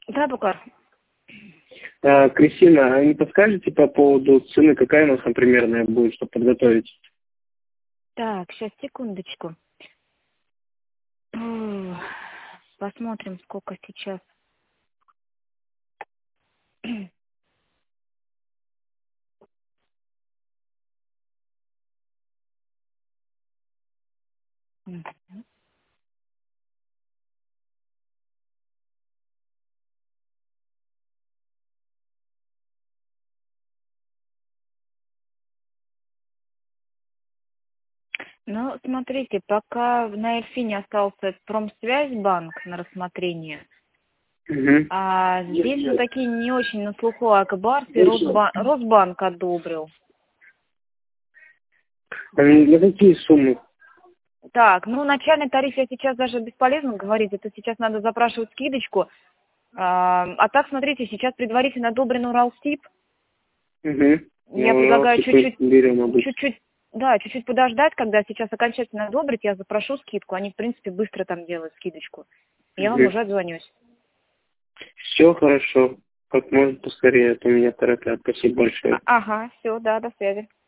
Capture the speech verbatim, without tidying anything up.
Да, Букар. А, Кристина, а не подскажете по поводу цены, какая у нас там примерная будет, чтобы подготовить? Так, сейчас, секундочку. М, Посмотрим, сколько сейчас. Мгм. Ну, смотрите, пока на Эльфине остался Промсвязьбанк на рассмотрение, Угу. а здесь вот такие не очень на слуху Акбарс и Росбан... Росбанк одобрил. А на какие суммы? Так, ну, начальный тариф я сейчас даже бесполезно говорить, это сейчас надо запрашивать скидочку. А, а так, смотрите, сейчас предварительно одобрен Уралстип. Угу. Я Ну, предлагаю типа, чуть-чуть, берем обычно. чуть-чуть, да, чуть-чуть подождать, когда сейчас окончательно одобрят, я запрошу скидку. Они, в принципе, быстро там делают скидочку. Я вам Угу. уже отзвонюсь. Все хорошо. Как можно поскорее, а то меня торопят. Спасибо А- большое. Ага, все, да, до связи.